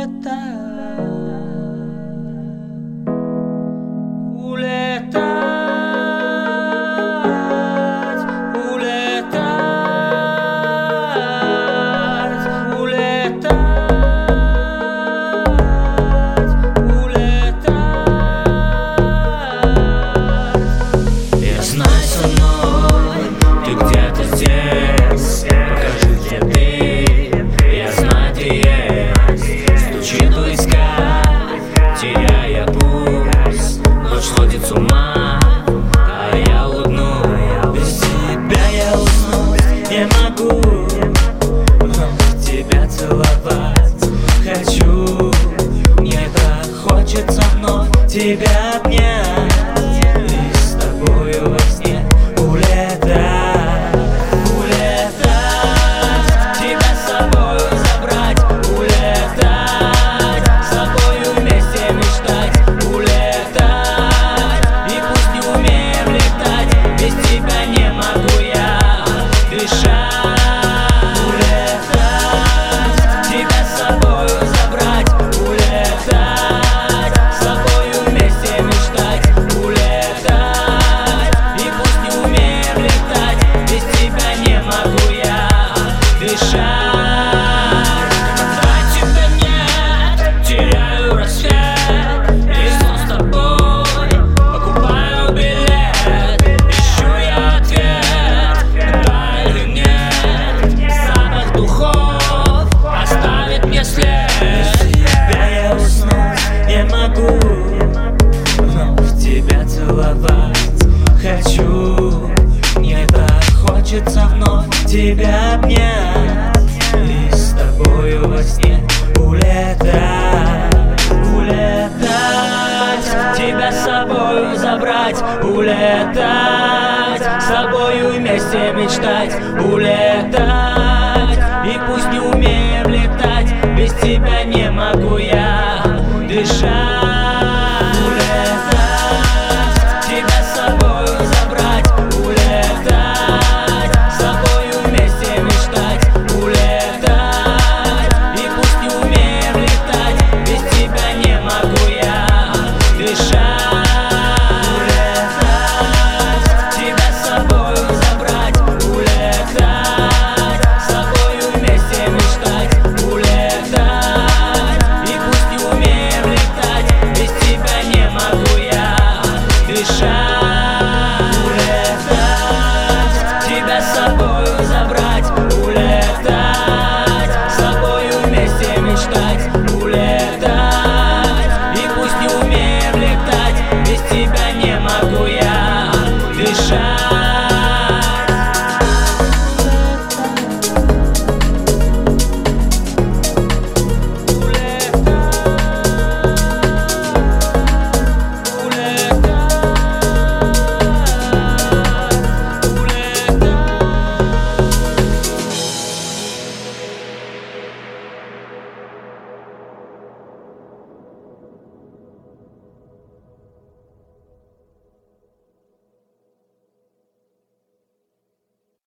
теряя пульс, ночь сходит с ума, а я улыбнусь. Без тебя я уснуть не могу, вновь тебя целовать хочу. Мне так хочется вновь тебя обнять и с тобою во сне улетать. Хочу, мне так хочется вновь тебя обнять и с тобою во сне улетать, тебя с собою забрать, улетать, с тобою вместе мечтать, улетать. И пусть не умеем летать, без тебя не могу я дышать. Без тебя не могу я дышать.